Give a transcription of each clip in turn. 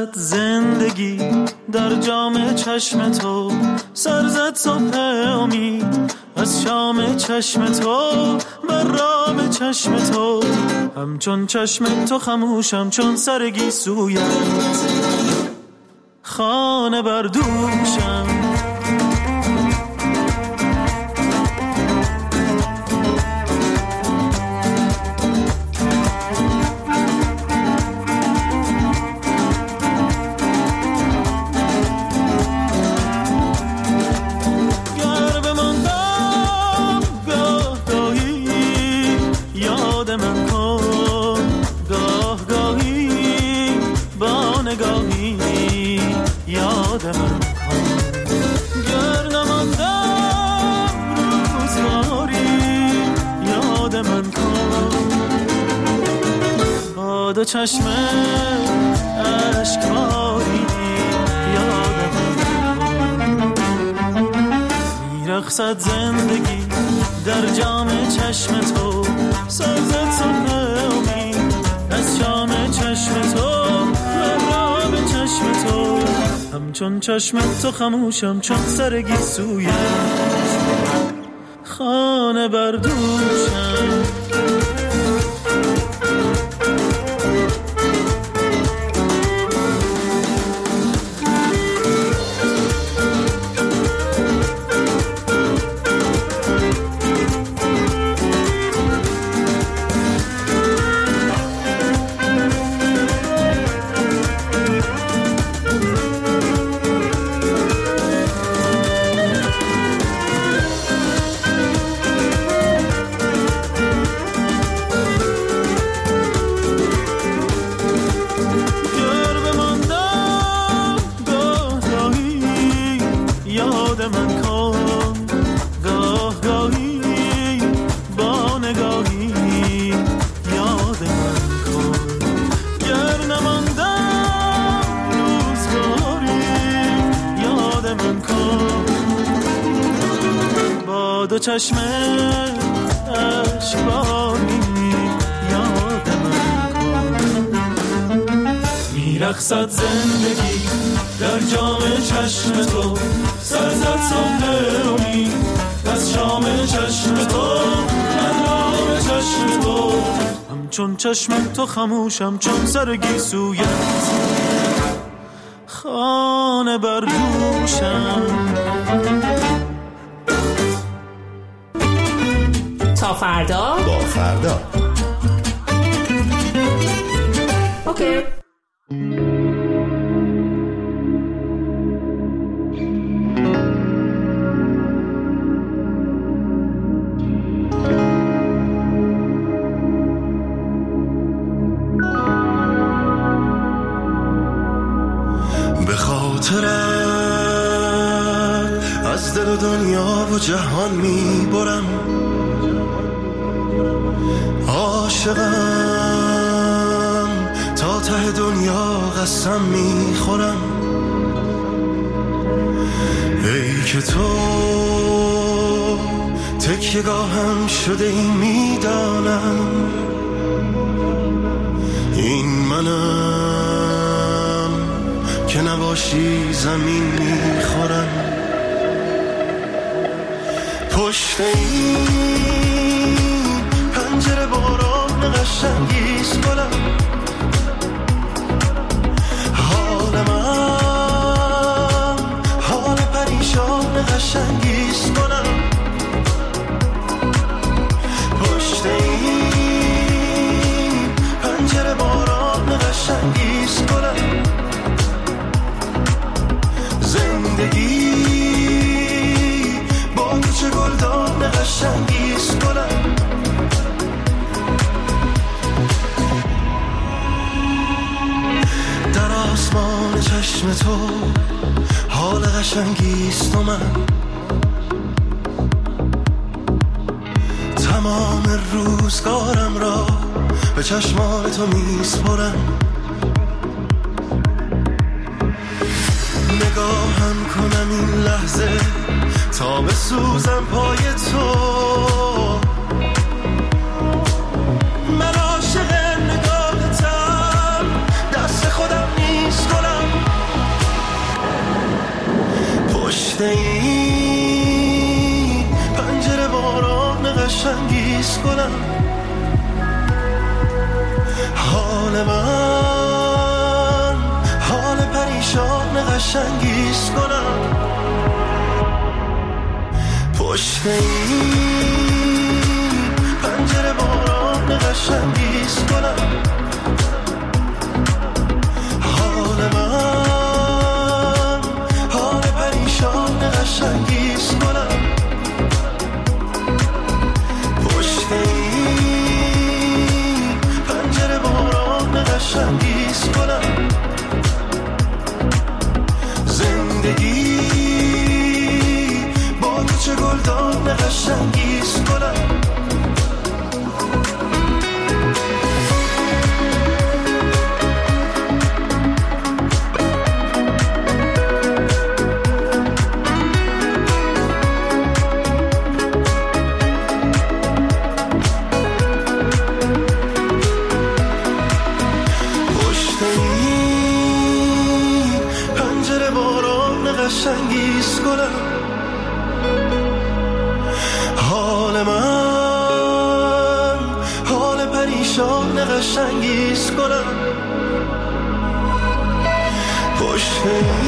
رقصد زندگی در جام چشم تو، سر زد صبح امید از شام چشم تو، بر رام چشم تو، همچون چشم تو خموشم چون سر گیسویت، خانه بر دوشم. دو چشم اشکباری یادم میرقصد زندگی در جام چشم تو، سازد صبح امید از شام چشم تو، مرام چشم تو، همچون چشم تو خموشم چون سر گیسویت، خانه بر دوشم. دو چشم اشکباری یادم میرقصد زندگی در جام چشم تو، سر زد صبح امید از شام چشم تو، مرام چشم تو، همچون چشم تو خموشم چون سر گیسویت، خانه بر دوشم. تا فردا با فردا. اوکی. به خاطرت از دل و دنیا و جهان میبرم، عاشقم تا ته دنیا قسم میخورم، ای که تو تکیه‌گاهم شده ای میدانم، این منم که نباشی زمین میخورم، پشت این پنجره باران قشنگیست گلم، حال من حال پریشان قشنگیست گلم، پشت این پنجره باران قشنگیست گلم، زندگی با تو چه گلدان قشنگیست گلم، در آسمان چشم تو حال قشنگیست و من تمام روزگارم را به چشمان تو میسپرم، نگاهم کنم این لحظه تا بسوزم پای تو، من عاشق نگاهتم، دست خودم نیست گلم، انگیز کنم، حال من حال پریشان قشنگیز کنم، پشت این پنجره باران قشنگیز کنم، حال من حال پریشان قشنگیز کنم، پشت این پنجره باران قشنگیز کنم، زندگی با تو چه گلدان قشنگیز کنم. قشنگیز کنم، حال من حال پریشان قشنگیز کنم، پشت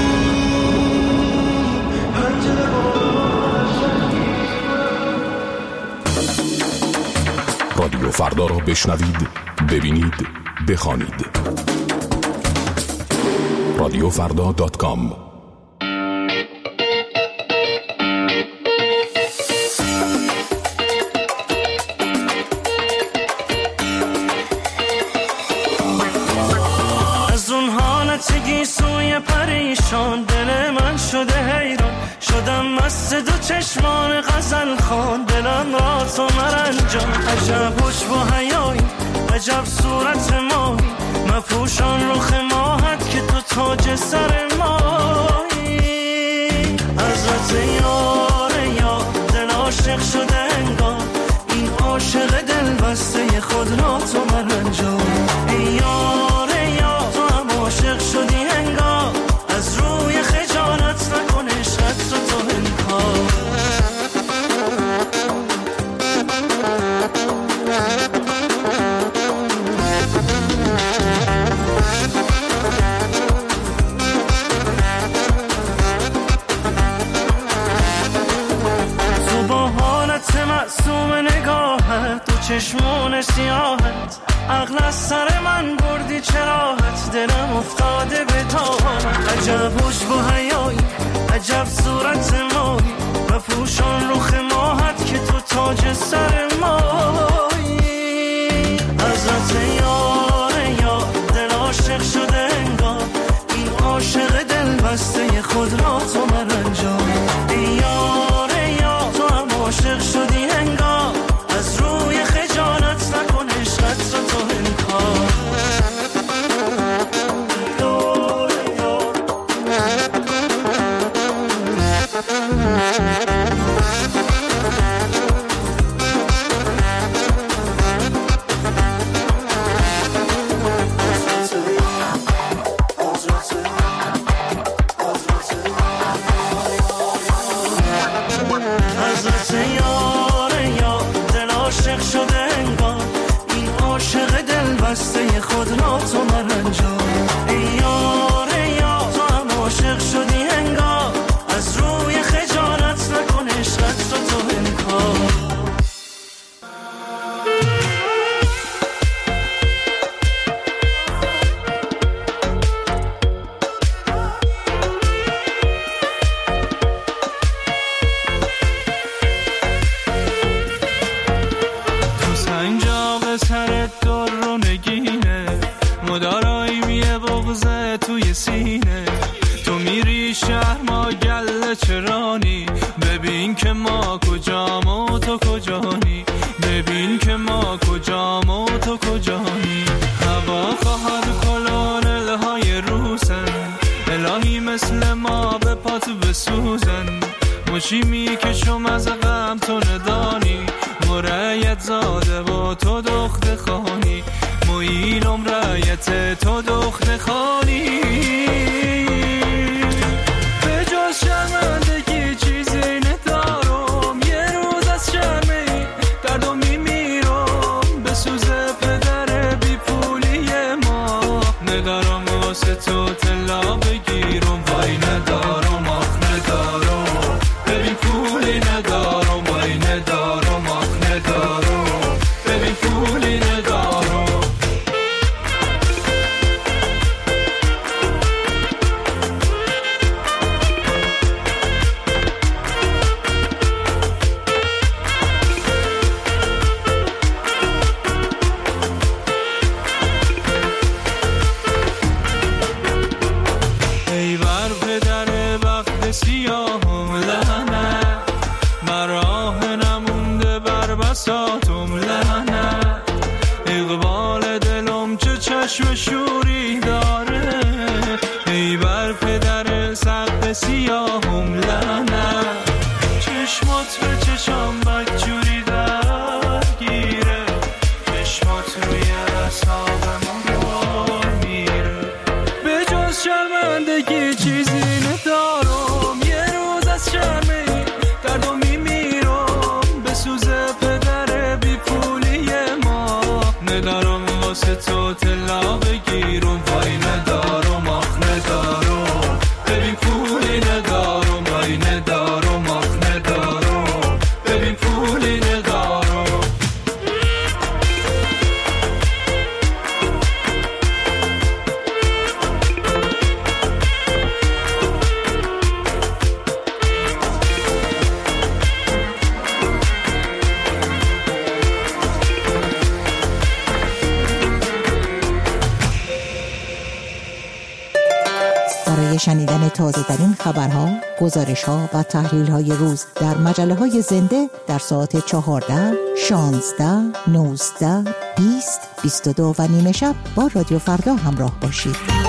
این پنجره باران قشنگیز کنم. رادیو فردا را بشنوید، ببینید، بخوانید. رادیوفردا.com. سوی پریشان دل من شده حیران، شدم مست دو چشمان غزل خوان، دلم را تو مرنجان، عجب حجب و حیایی، عجب صورت ماهی، مپوشان رخ ماهت که تو تاج سر ماهی، حضرت یار یا دل عاشق شده انگار، این عاشق دل بسته خود را تو مرنجان، ای یار یا تو هم عاشق شدی انگار، از روی خجالت نکن عشقت رو تو انکار. تو با حالت معصوم نگاهت، تو چشمون سیاهت، عقل از سر من بردی چراحت، دلم افتاده به تاهت، عجب حجب و حیایی، عجب صورت ماهی، و پوشان رخ ماهت که تو تاج سر ماهی، حضرت یار یا دل عاشق شده انگار، این عاشق دل بسته خود را تو مرنجان، ای یار یا تو هم عاشق شدی انگار، از روی خجالت نکن عشقت رو تو انکار. حضرت یار یا دل عاشق شده انگار، این عاشق دل بسته خود را تو مرنجان، ای یار یا تو هم عاشق شدی انگار، از روی خجالت نکن عشقت رو تو انکار. سرت در رو نگینه، مدارایی میه بغزه توی سینه، تو میری شهر ما گله چرانی، ببین که ما کجام و تو کجانی، ببین که ما کجام و تو کجانی، هوا خواهد کلونلهای روسن، الهی مثل ما به پاتو بسوزن، مچی میکشم از غم تو ندانی، مرایت زاده و تو دخت خانی، مویلم رایت تو دخت خانی، به جز شرمندگی چیزی ندارم، یه روز از شرمی دردو میمیرم، چشام بدجوری درگیره، چشمات روی اعصابم رو میره. به جز شرمندگی چیزی ندارم، یه روز از شرم این دردو میمیرم. به سوز پدر بی پولی ما ندارم واسه تو طلا بگیرم. وای ندارم آخ ندارم، ببین پولی ندارم. وای ندارم آخ ندارم، ببین پولی ندارم. برای شنیدن تازه ترین خبرها، گزارش‌ها و تحلیل‌های روز در مجله‌های زنده در ساعت 14، 16، 19، 20، 22 و نیمه شب با رادیو فردا همراه باشید.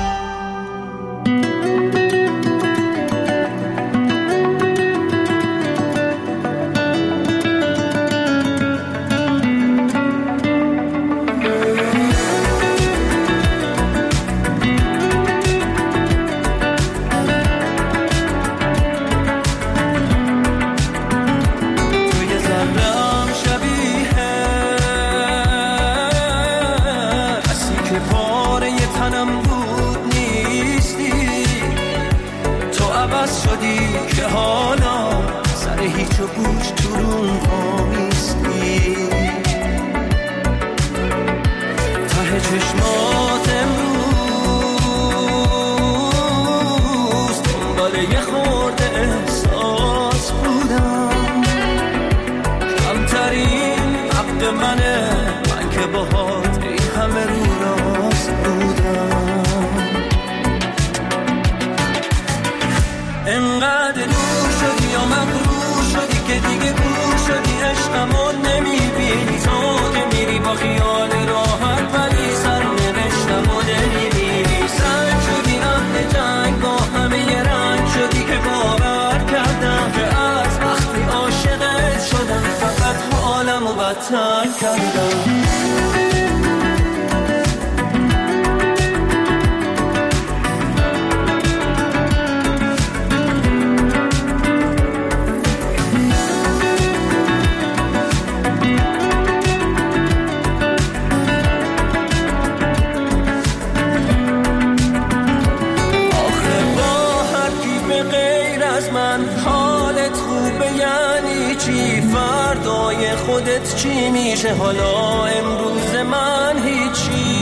خودت چی میشه حالا امروز من هیچی.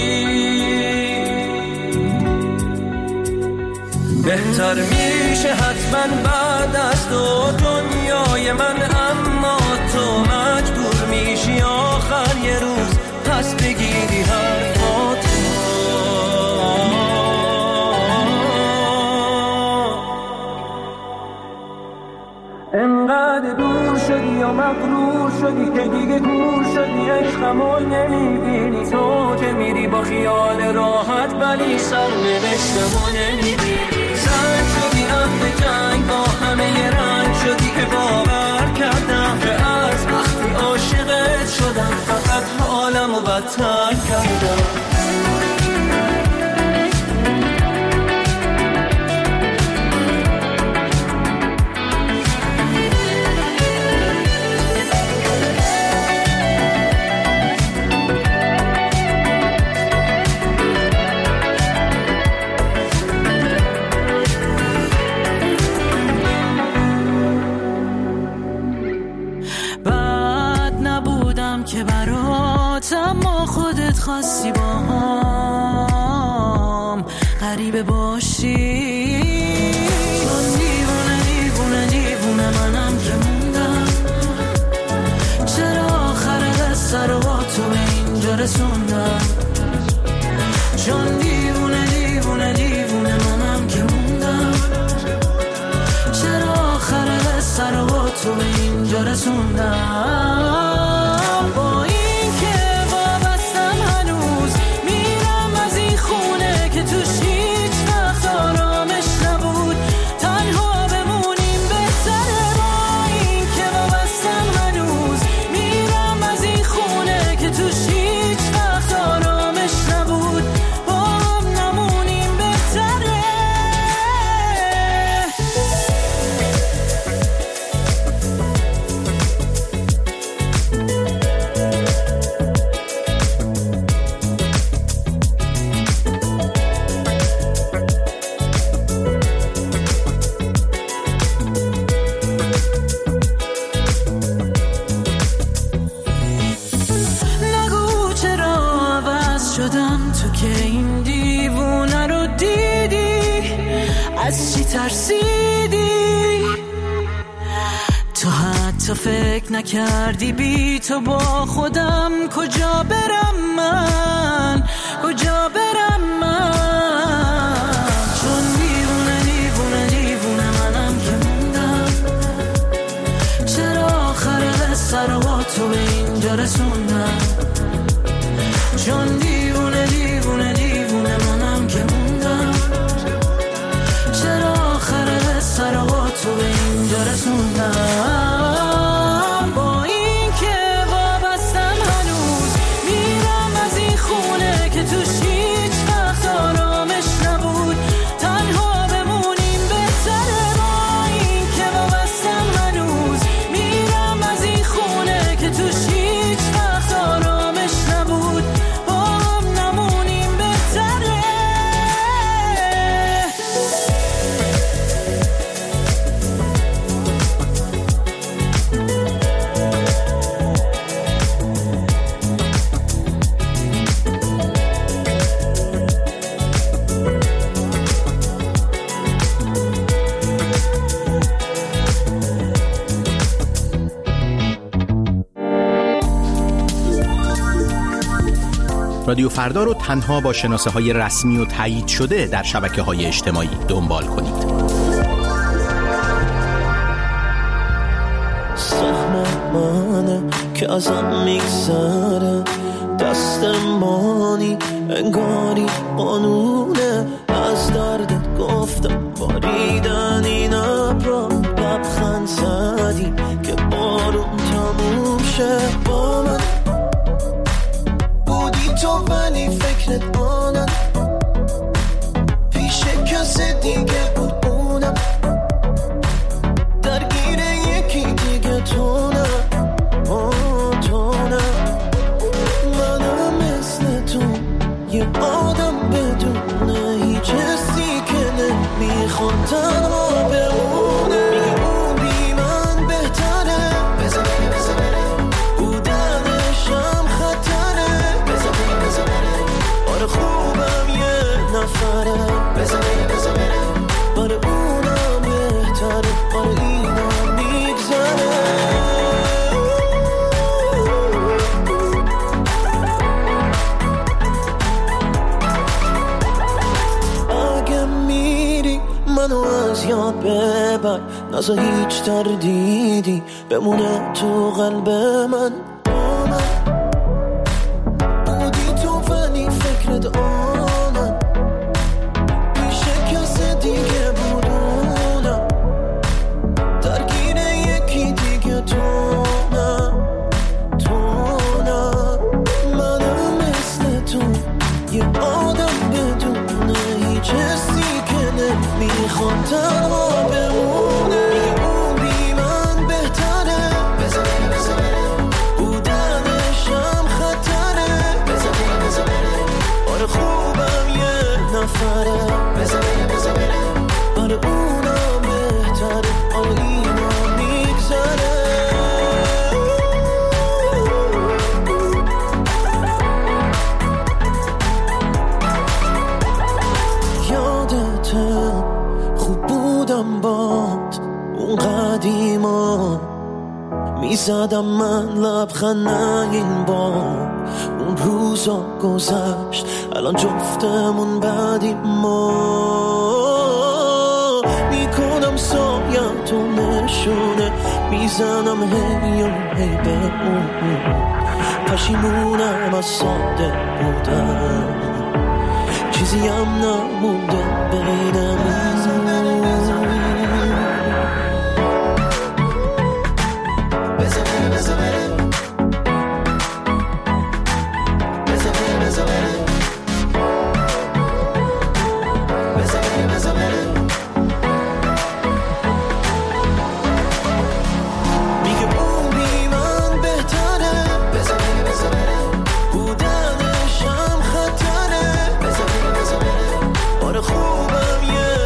بهتر میشه حتما بعد از تو دنیای من، اما تو مجبور میشی آخر یه روز پس بگیری حرفاتو. انقدر دور شدی یا مغرور شدی که دیگه گور شدی، عشقمو نمیبینی تو که میری با خیال راحت، ولی سرنوشتمو نمیبینی. زن شدی اهل جنگ با همه رنگ شدی که باور کردم که از وقتی عاشقت شدم فقط حالمو بدتر کردم. که برات اما خودت خواستی با هم غریبه باشی. چون دیوونه دیوونه دیوونه منم که موندم، چرا آخر قصه رو با تو به اینجا رسوندم. چون دیوونه دیوونه دیوونه منم که موندم، چرا آخر قصه رو با تو به اینجا رسوندم. با این که وابستم هنوز میرم از این خونه که توش هیچ وقت آرامش نبود، تنها بمونیم بهتره. با این که از چی ترسیدی؟ تو حتی فکر نکردی بی تو با خودم کجا برم من، کجا برم من؟ چون دیوونه دیوونه دیوونه منم که موندم، چرا آخر قصه رو با تو به اینجا رسوندم؟ چون دیوونه دیوونه دیوونه منم که موندم، چرا آخر قصه رو با تو به اینجا رسوندم؟ با این که وابستم هنوز میرم از این خونه که توش هیچ وقت آرامش نبود، تنها بمونیم بهتره. با این که وابستم هنوز میرم از این خونه که توش هیچ وقت آرامش نبود، با هم نمونیم بهتره. رادیو فردا رو تنها با شناسه های رسمی و تایید شده در شبکه های اجتماعی دنبال کنید. سهم منه که ازم میگذره، دست مانی انگاری قانونه، از دردت گفتم باریدن این ابرا، لبخند زدی که بارون تموم شه. با من بودی تو ولی فکرت آنم، پیش کسی دیگه بود اونم، درگیر یکی دیگه تو نه، تو نه. منم مثل تو یه آدم بدونه هیچ حسی که نمیخواد تنها بمونه. میگه اون بی من بهتره، بذار بره، بودنشم خطره، بذار بره. آره خوبم یه نفره، بذار بره، آره اونم بهتره، آره اینم میگذره. اگه میری منو از یاد ببر، نذار هیچ تردیدی بمونه تو قلب من. با من بودی تو ولی فکرت آنم، پیش کسی دیگه بودونم، درگیر یکی دیگه تو نه، تو نه. منم مثل تو یه آدم بدونه هیچ حسی که نمیخواد تنها بمونه. میگه اون بی من بهتره، بذار بره، بودنشم خطره، بذار بره. آره خوبم یه نفره، بذار بره، آره اونم بهتره، آره اینم میگذره. یادته خوب بودم باد اون قدیما، میزدم من لبخند این بار. اون روزا گذشت الان جفتمون بعدی ما، میکنم سایم تو نشونه، میزنم هی و هی به اون، پشیمونم از ساده بودم، چیزی هم نمونده بینمون. میگه اون بی من بهتره، بودنشم خطره، آره خوبم یه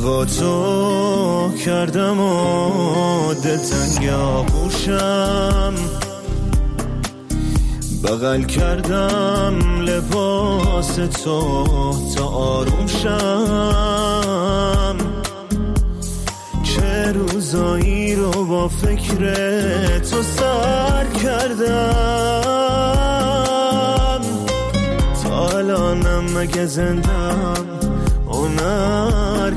لقاتو کردم و دلتنگ آغوشم، بغل کردم لباس تو تا آروم شم. چه روزایی رو با فکر تو سر کردم، تا الانم مگه زندم هنر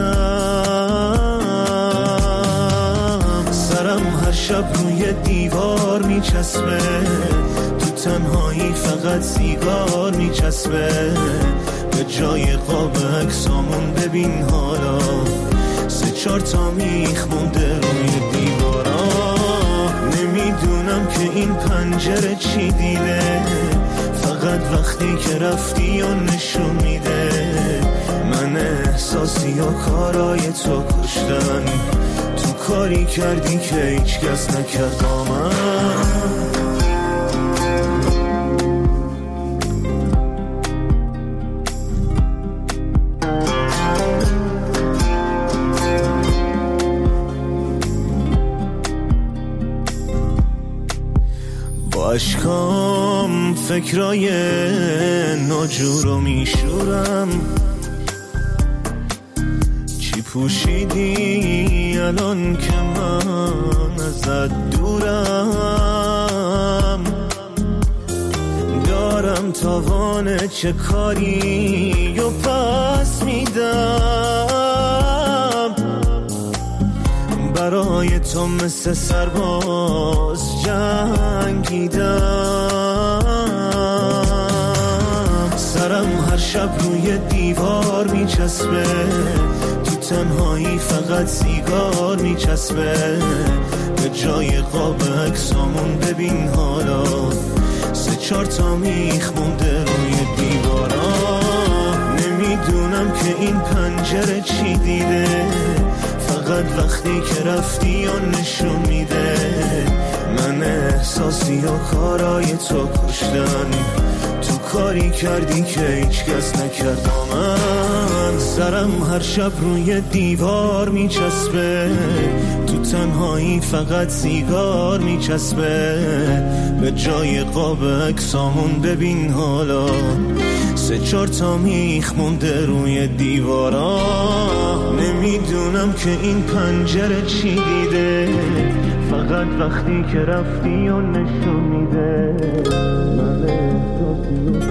کردم. سرم هر شب روی دیوار میچسبه، تو تنهایی فقط سیگار میچسبه. به جای قاب عکسامون ببین حالا 3-4 تا میخ مونده روی دیوارا. نمیدونم که این پنجره چی دیده، فقط وقتی که رفتی و نشون میده من احساسی و کارای تو کشتن. تو کاری کردی که هیچ کس نکرد با من. با اشکام فکرای ناجور رو میشورم. چی پوشیدی الان که من ازت دورم؟ دارم تاوان چه کاری و پس میدم. برای تو مثل سرباز جنگیدم. سرم هر شب روی دیوار میچسبه، تو تنهایی فقط سیگار میچسبه. به جای قاب عکسامون ببین حالا 3-4 تا میخ مونده روی دیوارا. نمیدونم که این پنجره چی دیده، فقط وقتی که رفتی و نشون میده من احساسی و کارای تو کشتن. تو کاری کردی که هیچ کس نکرد با من. سرم هر شب روی دیوار میچسبه، تو تنهایی فقط سیگار میچسبه. به جای قاب عکسامون ببین حالا 3-4 تا میخ مونده روی دیوارا. نمیدونم که این پنجره چی دیده، فقط وقتی که رفتی و نشون میده من احساسی و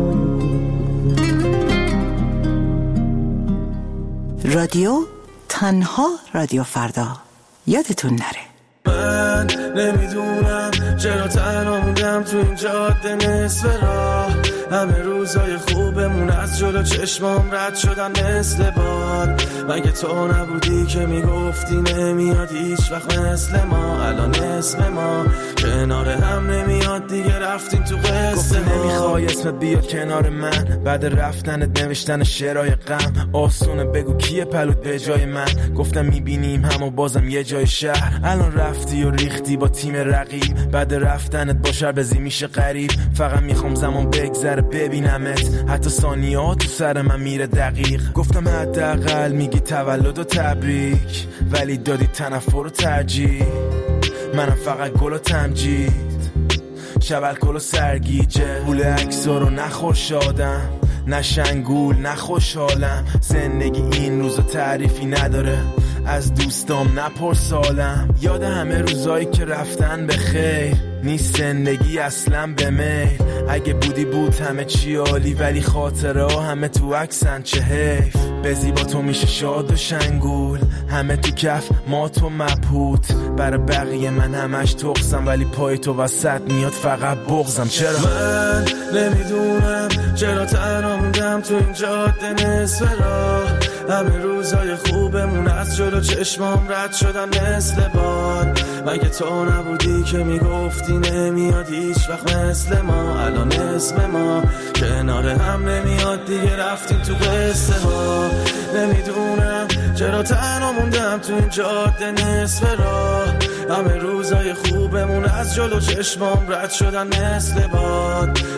رادیو تنها رادیو فردا. یادتون نره من نمیدونم چرا تنها موندم تو این جاده نصف راه. همه روزای خوبمون از جلو چشمام رد شدن مثل باد. مگه تو نبودی که میگفتی نمیاد هیچ وقت مثل ما؟ الان اسم ما کنار هم نمیاد دیگه، رفتیم تو قصه. نمیخوای اسمت بیاد کنار من، بعد رفتنت نوشتن شعرهای غم. آسونه بگو کیه پلوت به جای من؟ گفتم میبینیم هم و بازم یه جای شهر. الان رفتی و ریختی با تیم رقیب، بعد رفتنت با شربزی میشه غریب. فقط میخوام زمان بگذره ببینمت، حتی ثانیه‌ها تو سر من میره دقیق. گفتم حداقل میگی تولد و تبریک، ولی دادی تنفر و ترجیح. منم فقط گل و تمجید، شب الکل و سرگیجه. پول عکس‌ها رو نخور شادم، نه شنگول نه خوشحالم. زندگی این روزا تعریفی نداره، از دوستام نپرسالم. یاد همه روزایی که رفتن به خیر، نیست زندگی اصلا به میل. اگه بودی بود همه چی عالی، ولی خاطره ها همه تو عکسن، چه حیف. به زیبا تو میشه شاد و شنگول، همه تو کف ما تو مبهوت. برای بقیه من همش تخصم، ولی پای تو وسط میاد فقط بغزم. چرا من نمیدونم چرا تنها موندم تو این جاده نصف راه. همه روزای خوبمون از جلو چشمام رد شدن مثل باد. مگه تو نبودی که میگفتی نمیاد هیچ وقت مثل ما؟ الان اسم ما کنار هم نمیاد دیگه، رفتیم تو قصه ها. نمیدونم چرا تنها موندم تو این جاده نصف راه. همه روزای خوبمون از جلو چشمام رد شدن مثل باد.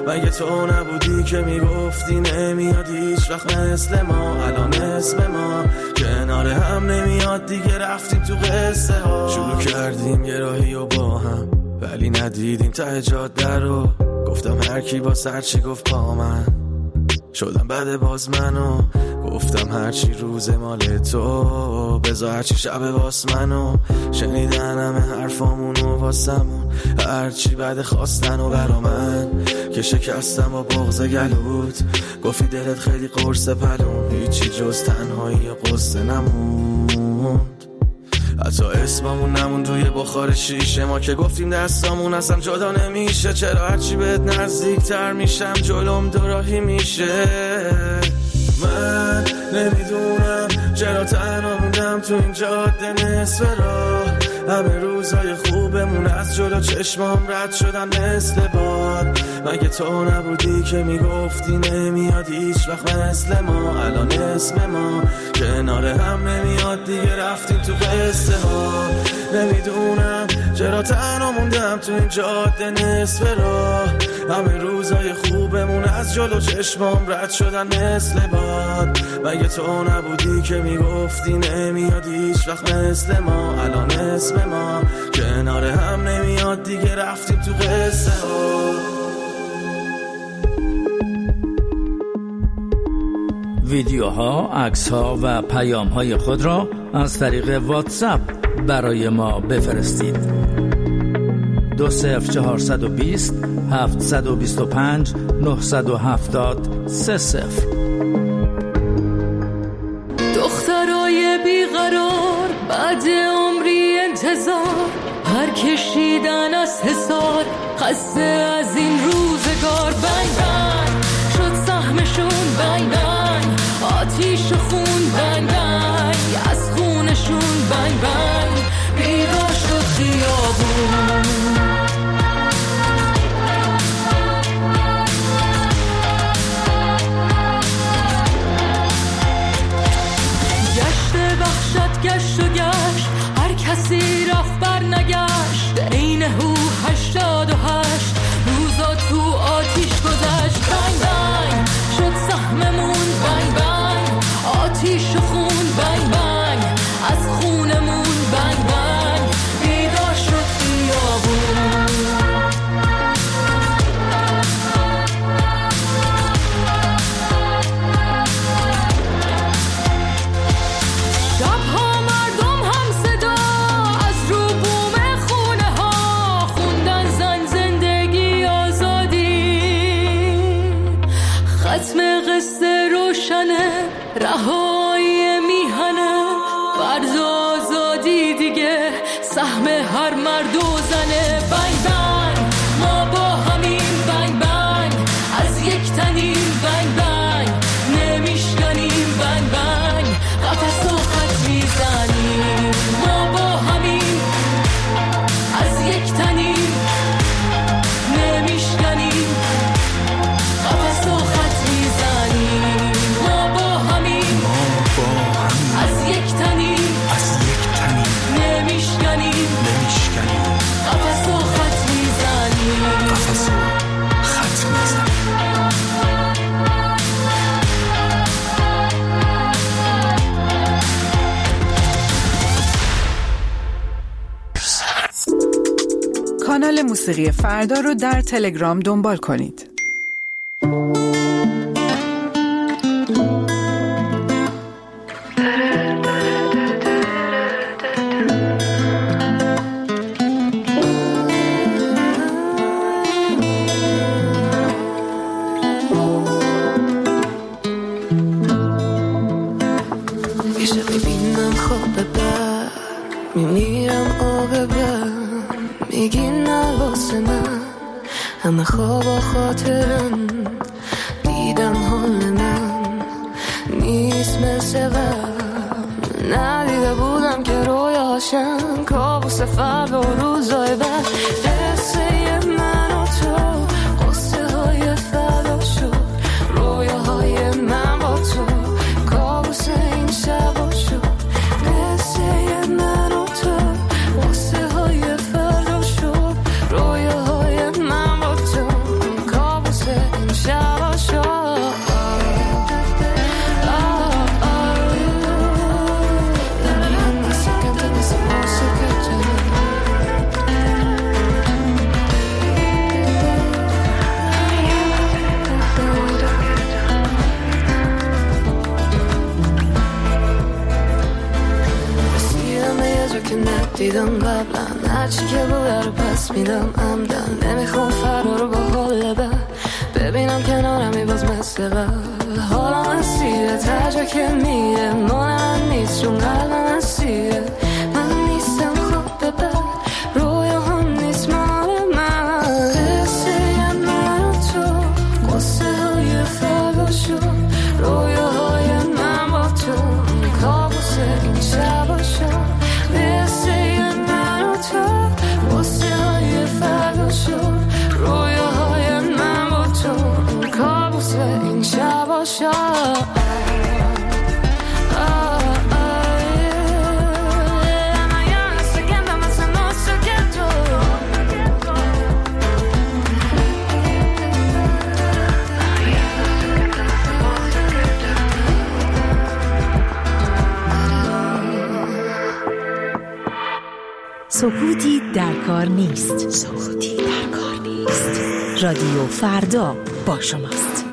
مگه تو نبودی که میگفتی نمیاد هیچ وقت مثل ما، الان اسم ما کنار هم نمیاد دیگه، رفتیم تو قصه ها. شروع کردیم یه راهی و با هم، ولی ندیدیم ته جاده رو. گفتم هر کی با سر چی گفت پا من، شدم بعد باز منو. گفتم هرچی روز مال تو، بذار هرچی شب واس منو. شنیدن همه حرفامونو واسمون، هرچی بعد خواستن و برا من که شکستم با بغض گلوت. گفتی دلت خیلی قرص پلون، هیچی جز تنهایی و قصه نموند. حتی اسممون نمون توی بخار شیشه ما که گفتیم دستامون اصلا جدا نمیشه. چرا هرچی بهت نزدیک تر میشم جلوم دوراهی میشه. من نمیدونم چرا تنها موندم تو این جاده نصف راه. همه روزای خوبمون از جلو چشمام رد شدن مثل باد. مگه تو نبودی که میگفتی نمیاد هیچ وقت مثل ما، الان اسم ما کنار هم نمیاد دیگه، رفتیم تو قصه ها. نمیدونم چرا تنها موندم تو این جاده نصف راه. همه روزای خوبمون از جلو چشمام رد شدن مثل باد. مگه تو نبودی که میگفتی نمیاد هیچ وقت مثل ما، الان اسم ما کنار هم نمیاد دیگه، رفتیم تو قصه ها. ویدیوها، عکس‌ها و پیام‌های خود را از طریق واتساپ برای ما بفرستید. 20420 725 970 30. دخترای بیقرار بعد عمری انتظار، پر کشیدن از حصار، خسته از این روزگار. بنگ بنگ شد سهمشون، بنگ بنگ آتیش و خون، بنگ بنگ از خونشون، بنگ بنگ بیدار شد خیابون. گشت و گشت هر کسی رفت بر نگشت، عین هو 88 روزا تو آتیش گذشت. بنگ بنگ شد سهممون، بنگ بنگ آتیش و خون، بنگ بنگ از خونمون، بنگ بنگ بیدار شد خیابون. رهایی میهنه فرض آزادی دیگه، سهم هر مرد و زنه. بنگ بنگ ما با همین، بنگ بنگ از یک تنیم، بنگ بنگ نمیشکنیم، بنگ بنگ قفس و خط میزنیم. ما با همین از یک تنیم، نمیشکنیم قفس و خط میزنیم. از یک تنیم نمیشکنیم قفس و خط میزنیم. کانال موسیقی فردا رو در تلگرام دنبال کنید. میمیرم عاقبت، میگی نه واسه من همه خواب و خاطرم، دیدم حال من نیست مثل قبل، ندیده بودم که رویاشم کابوس فردا و روزای بعد. قصه من و تو قصه های فردا شد، رویاهای من با تو کابوس این شب شد. قصه من و تو قصه های فردا شد، رویاهای من با تو کابوس دیدم قبلا، هرچی که بوده رو پس میدم عمدن. نمیخوام فرار با حال بد ببینم کنارمی باز مثل قبل. حالم اسیره تا جا که میره، مال من نیست چون قلبم اسیره. من نیستم خوب به بد، رویا هم نیست مال من. قصه من و تو، قصه های فردا شد، رویاهای من با تو، کابوس این شبا شد. قصه من و تو، قصه های فردا شد، رویاهای من با تو، کابوس این شبا شد. سکوتی در کار نیست. سکوتی در کار نیست. رادیو فردا با شماست.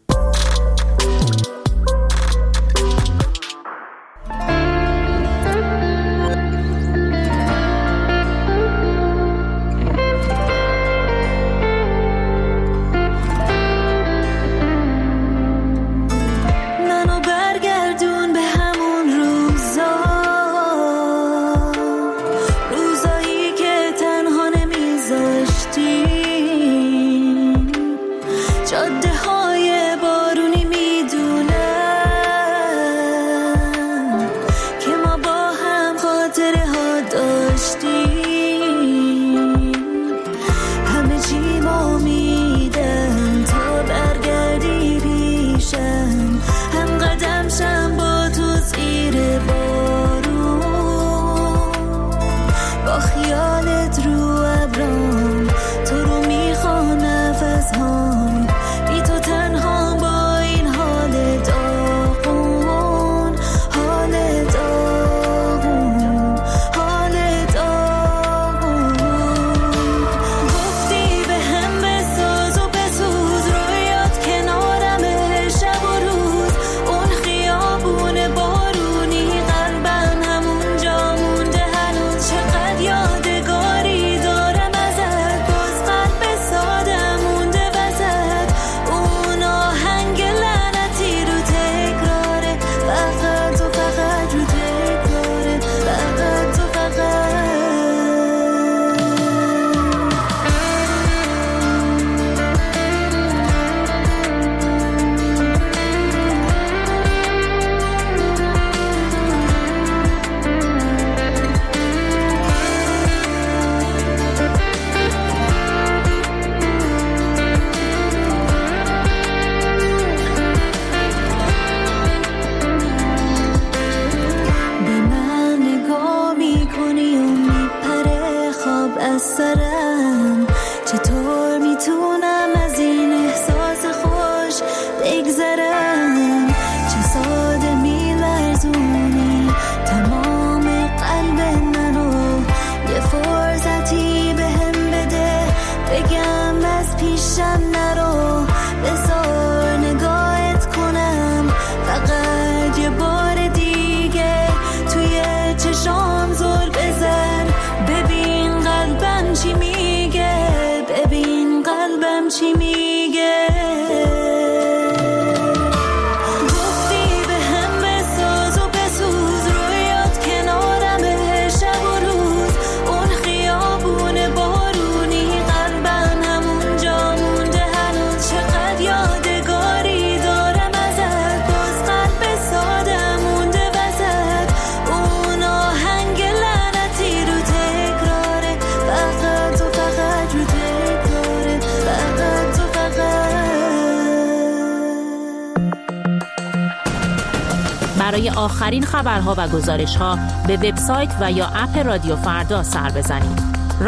برای آخرین خبرها و گزارش‌ها به وبسایت و یا اپ رادیو فردا سر بزنید.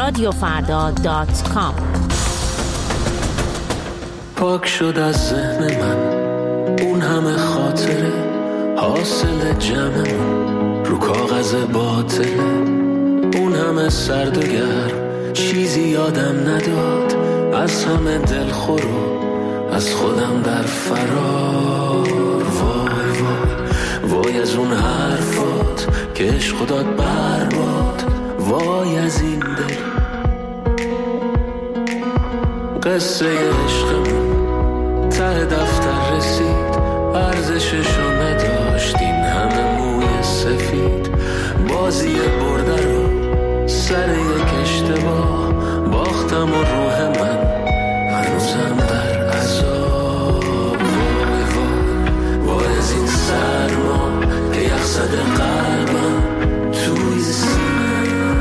radiofarda.com. پاک شد از ذهن من اون همه خاطره، حاصل جمعمون رو کاغذ باطله. اون همه سرد و گرم چیزی یادم نداد، از همه دلخور و از خودم در فرار. وای وای وای از اون حرفات که عشق داد برباد، وای از این دل. قصه عشقمون ته دفتر رسید، ارزششو نداشت این همه موی سفید. بازی برده رو سر یک اشتباه باختم و روح من هنوزم در عذاب. وای وای وای از این سرما که یخ زده قلبم توی سینه.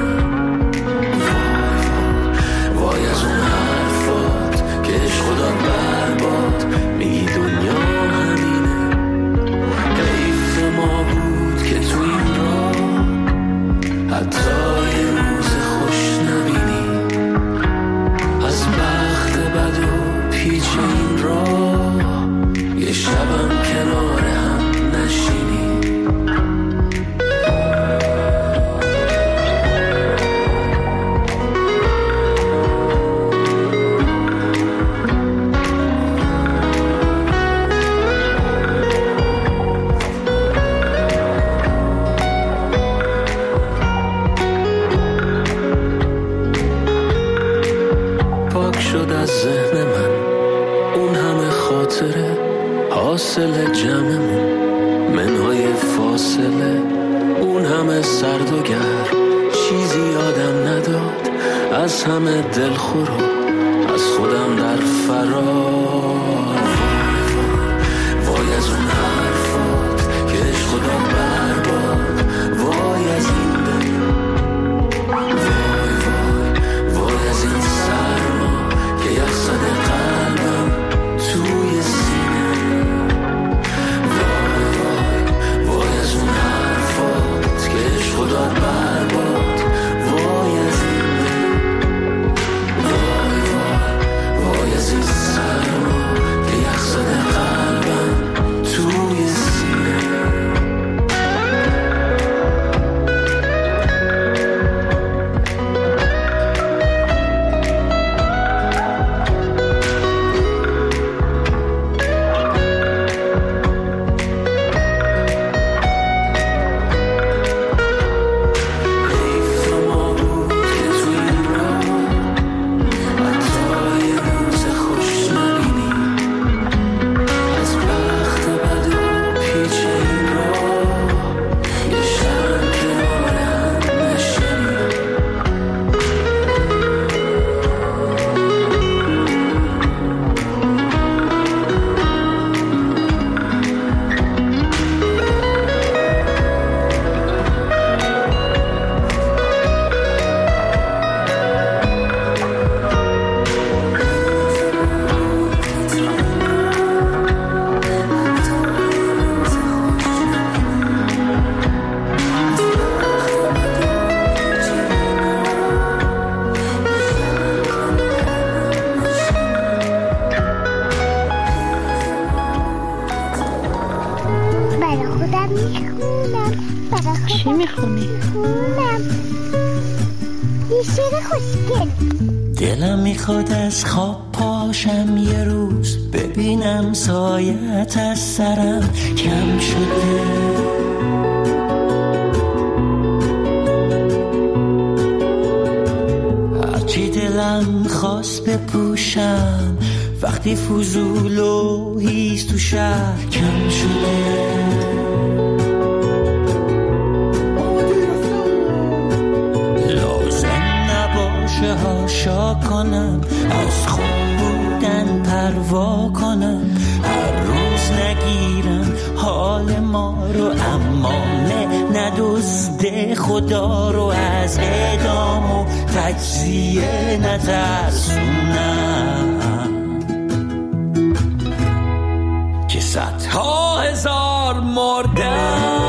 وای وای وای از اون حرفات که عشق خدا برباد میگی دنیا همینه. حیف ما بود که تو این راه حتی یه روز خوش نبینی. از بخت بد و پیچ این راه یه شبم کنار هم نشینی. حاصل جمعمون منهای فاصله، اون همه سرد و گرم چیزی یادم نداد. از همه دلخورو از خودم در فرار. وای از اون حرفات که عشق خدا برباد. وای از این دل. وای وای وای از این سرما که یخ زده قلبم توی سینه. خدا برباد. وای از این دل. وای وای وای از این سرما که یخ زده قلبم توی سینه. دلم میخواد از خواب پاشم یه روز، ببینم سایت از سرم کم شده. هرچی دلم خواست بپوشم وقتی فضول و هیز تو شهر کم شده. هاشا کنم از خود بودن پروا کنم، هر روز نگیرم حال ما رو، اما ندزده خدا رو، از اعدام و تجزیه نترسونم که صدها هزار مردم.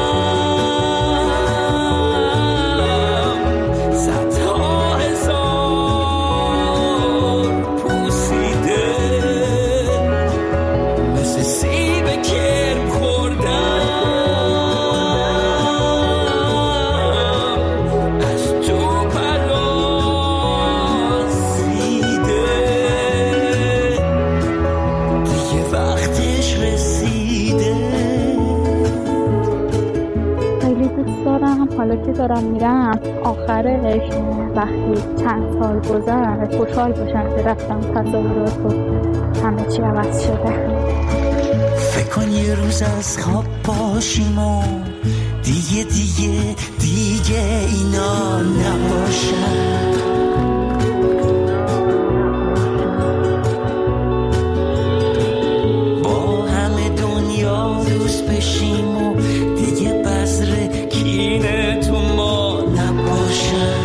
حالا که دارم میرم آخرش وقتی چند سال گذشت خوشحال باشم که رفتم تصاورات و همه چی عوض شده. فکر کن یه روز از خواب باشیم و دیگه اینا نباشن. با همه دنیا دوست بشیم و دیگه بذر کینه تو ما نباشن.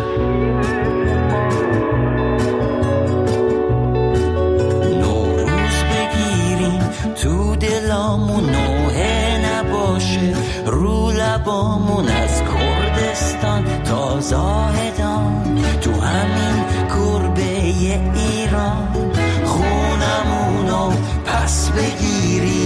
نوروز بگیریم تو دلامون نوحه نباشه، رو لبامون از کردستان تا زاهدان، تو همین گربه ایران خونمونو پس بگیریم.